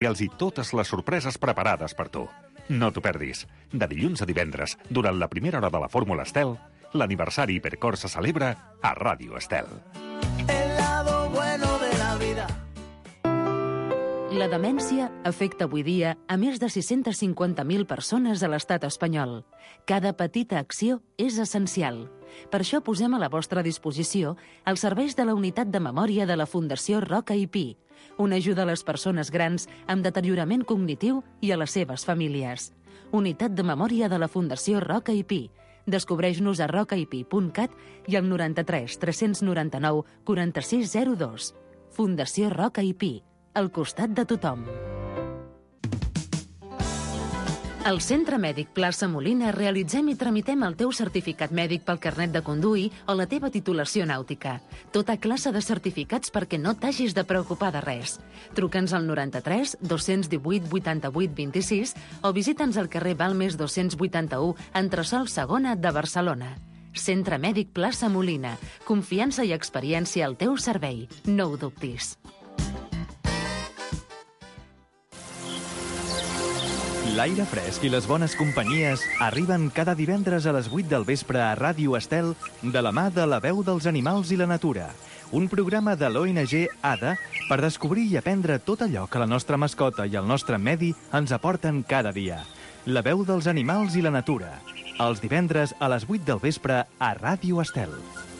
i totes les sorpreses preparades per tu. No t'ho perdis. De dilluns a divendres, durant la primera hora de la Fórmula Estel, l'aniversari Hipercor se celebra a Ràdio Estel. El lado bueno de la vida. La demència afecta avui dia a més de 650.000 persones a l'estat espanyol. Cada petita acció és essencial. Per això posem a la vostra disposició els serveis de la Unitat de Memòria de la Fundació Roca i Pi, una ajuda a les persones grans amb deteriorament cognitiu i a les seves famílies. Unitat de Memòria de la Fundació Roca i Pi. Descobreix-nos a rocaipi.cat i al 93 399 4602. Fundació Roca i Pi, al costat de tothom. Al Centre Mèdic Plaça Molina realitzem i tramitem el teu certificat mèdic pel carnet de conduir o la teva titulació nàutica. Tota classe de certificats perquè no t'hagis de preocupar de res. Truca'ns al 93 218 88 26 o visita'ns al carrer Balmes 281, entresòl segona de Barcelona. Centre Mèdic Plaça Molina. Confiança i experiència al teu servei. No ho dubtis. L'aire fresc i les bones companyies arriben cada divendres a les 8 del vespre a Ràdio Estel de la mà de La Veu dels Animals i la Natura, un programa de l'ONG ADA per descobrir i aprendre tot allò que la nostra mascota i el nostre medi ens aporten cada dia. La Veu dels Animals i la Natura, els divendres a les 8 del vespre a Ràdio Estel.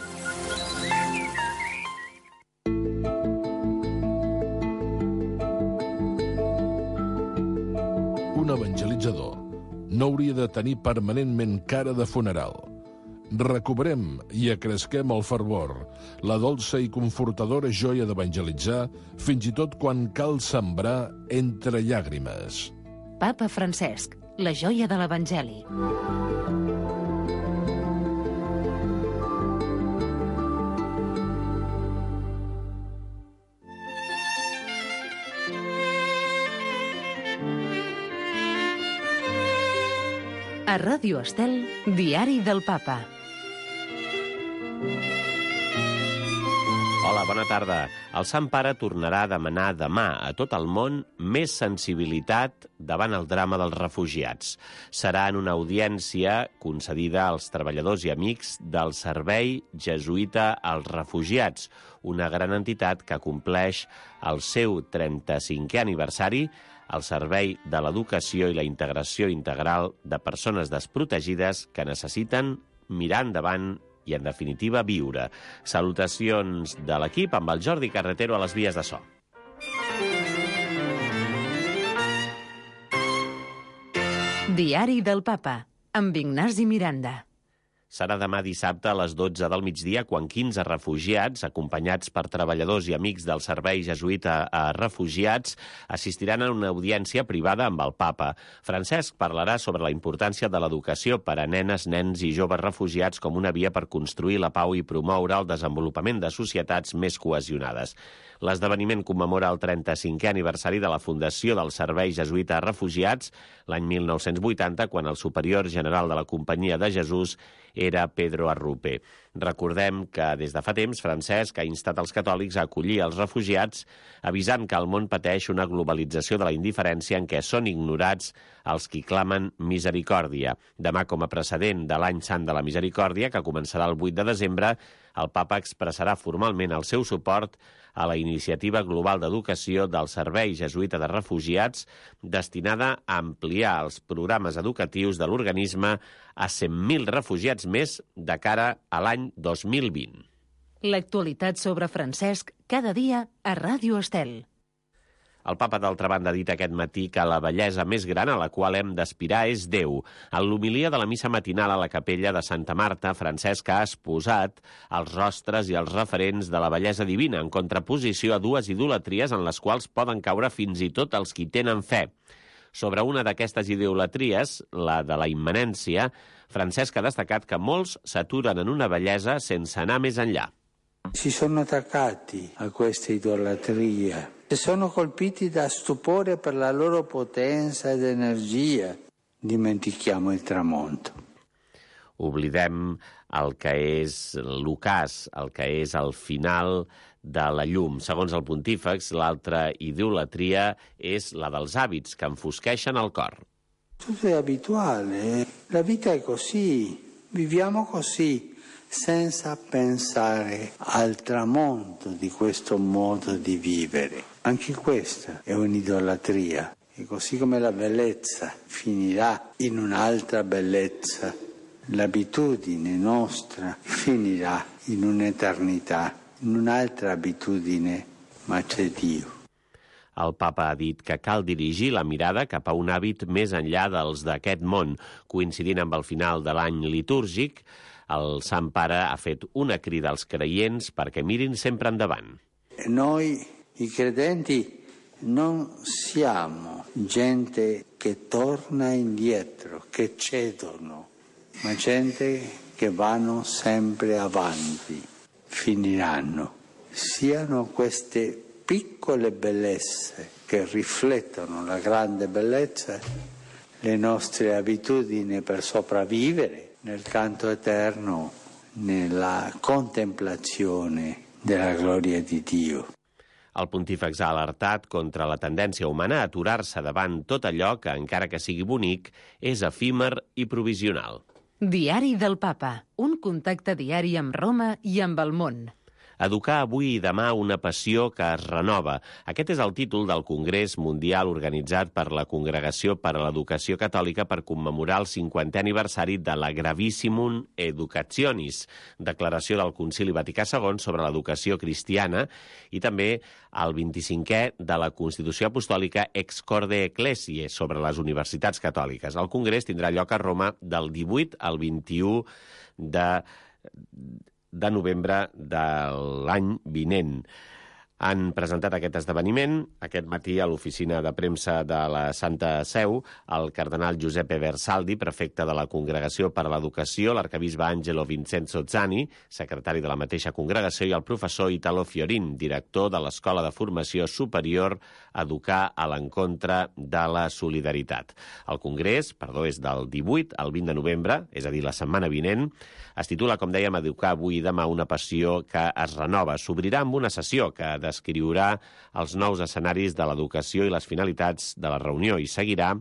Un evangelitzador no hauria de tenir permanentment cara de funeral. Recuperem i acresquem el fervor, la dolça i confortadora joia d'evangelitzar, fins i tot quan cal sembrar entre llàgrimes. Papa Francesc, la joia de l'Evangeli. A Ràdio Estel, Diari del Papa. Hola, bona tarda. El Sant Pare tornarà a demanar demà a tot el món més sensibilitat davant el drama dels refugiats. Serà en una audiència concedida als treballadors i amics del Servei Jesuïta als Refugiats, una gran entitat que compleix el seu 35è aniversari al servei de l'educació i la integració integral de persones desprotegides que necessiten mirar endavant i, en definitiva, viure. Salutacions de l'equip amb el Jordi Carretero a les vies de so. Diari del Papa, amb Ignasi Miranda. Serà demà dissabte a les 12 del migdia quan 15 refugiats, acompanyats per treballadors i amics del Servei Jesuïta a Refugiats, assistiran a una audiència privada amb el Papa. Francesc parlarà sobre la importància de l'educació per a nenes, nens i joves refugiats com una via per construir la pau i promoure el desenvolupament de societats més cohesionades. L'esdeveniment commemora el 35è aniversari de la fundació del Servei Jesuïta a Refugiats, l'any 1980, quan el superior general de la Companyia de Jesús era Pedro Arrupe. Recordem que des de fa temps Francesc ha instat els catòlics a acollir els refugiats, avisant que el món pateix una globalització de la indiferència en què són ignorats els qui clamen misericòrdia. Demà, com a precedent de l'any sant de la misericòrdia, que començarà el 8 de desembre, el Papa expressarà formalment el seu suport a la iniciativa global d'educació del Servei Jesuïta de Refugiats, destinada a ampliar els programes educatius de l'organisme a 100.000 refugiats més de cara a l'any 2020. L'actualitat sobre Francesc cada dia a Ràdio Estel. El Papa, d'altra banda, ha dit aquest matí que la bellesa més gran a la qual hem d'aspirar és Déu. En l'homilia de la missa matinal a la capella de Santa Marta, Francesc ha exposat els rostres i els referents de la bellesa divina, en contraposició a dues idolatries en les quals poden caure fins i tot els qui tenen fe. Sobre una d'aquestes idolatries, la de la immanència, Francesc ha destacat que molts s'aturen en una bellesa sense anar més enllà. Si sono attaccati a questa idolatria e sono colpiti da stupore per la loro potenza ed energia, dimentichiamo il tramonto. Oblidem el que és l'ocàs, el que és el final de la llum. Segons el pontífex, l'altra idolatria és la dels hàbits, que enfosqueixen el cor. Tutto è abituale, la vita è così, viviamo così, senza pensare al tramonto di questo modo di vivere. Anche questa è un'idolatria. E così come la bellezza finirà in un'altra bellezza, l'abitudine nostra finirà in un'eternità, in un'altra abitudine, ma c'è Dio. El papa ha dit que cal dirigir la mirada cap a un hàbit més enllà dels d'aquest món. Coincidint amb el final de l'any litúrgic, el Sant Pare ha fet una crida als creients perquè mirin sempre endavant. Noi, i credenti, non siamo gente che torna indietro, che cedono, ma gente che vanno sempre avanti, finiranno. Siano queste piccole bellezze che riflettono la grande bellezza, le nostre abitudini per sopravvivere nel canto eterno, nella contemplazione della gloria di Dio. El pontífex ha alertat contra la tendència humana a aturar-se davant tot allò que, encara que sigui bonic, és efímer i provisional. Diari del Papa, un contacte diari amb Roma i amb el món. Educar avui i demà una passió que es renova. Aquest és el títol del Congrés Mundial organitzat per la Congregació per a l'Educació Catòlica per commemorar el 50è aniversari de la Gravissimum Educationis, declaració del Concili Vaticà II sobre l'educació cristiana, i també el 25è de la Constitució Apostòlica Ex Corde Ecclesiae sobre les universitats catòliques. El Congrés tindrà lloc a Roma del 18 al 21 de novembre de l'any vinent. Han presentat aquest esdeveniment aquest matí a l'oficina de premsa de la Santa Seu el cardenal Giuseppe Versaldi, prefecte de la Congregació per a l'Educació, l'arcabisbe Angelo Vincenzo Zani, secretari de la mateixa congregació, i el professor Italo Fiorin, director de l'Escola de Formació Superior Educar a l'Encontre de la Solidaritat. El congrés, és del 18 al 20 de novembre, és a dir, la setmana vinent. Es titula, com dèiem, Educar avui i demà una passió que es renova. S'obrirà amb una sessió que descriurà els nous escenaris de l'educació i les finalitats de la reunió i seguirà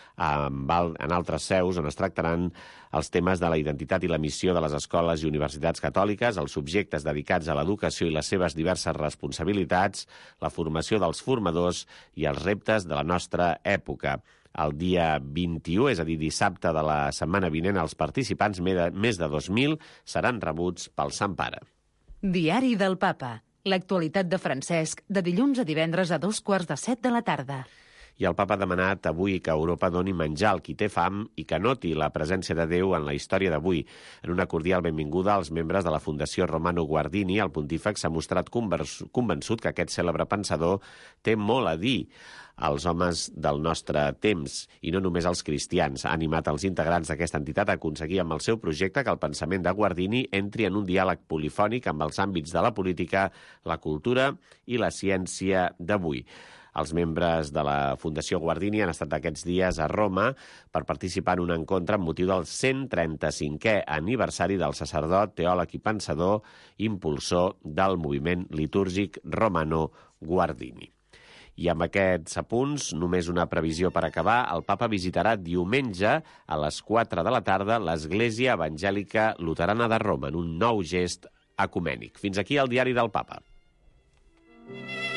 en altres seus on es tractaran els temes de la identitat i la missió de les escoles i universitats catòliques, els subjectes dedicats a l'educació i les seves diverses responsabilitats, la formació dels formadors i els reptes de la nostra època. El dia 21, és a dir, dissabte de la setmana vinent, els participants, més de 2.000, seran rebuts pel Sant Pare. Diari del Papa. L'actualitat de Francesc, de dilluns a divendres a 6:45 de la tarda. I el papa ha demanat avui que Europa doni menjar al qui té fam i que noti la presència de Déu en la història d'avui. En una cordial benvinguda als membres de la Fundació Romano Guardini, el pontífex s'ha mostrat convençut que aquest cèlebre pensador té molt a dir als homes del nostre temps, i no només als cristians. Ha animat els integrants d'aquesta entitat a aconseguir amb el seu projecte que el pensament de Guardini entri en un diàleg polifònic amb els àmbits de la política, la cultura i la ciència d'avui. Els membres de la Fundació Guardini han estat aquests dies a Roma per participar en un encontre amb motiu del 135è aniversari del sacerdot, teòleg i pensador, impulsor del moviment litúrgic Romano Guardini. I amb aquests apunts, només una previsió per acabar, el papa visitarà diumenge a les 4 de la tarda l'Església Evangèlica Luterana de Roma en un nou gest ecumènic. Fins aquí el diari del papa.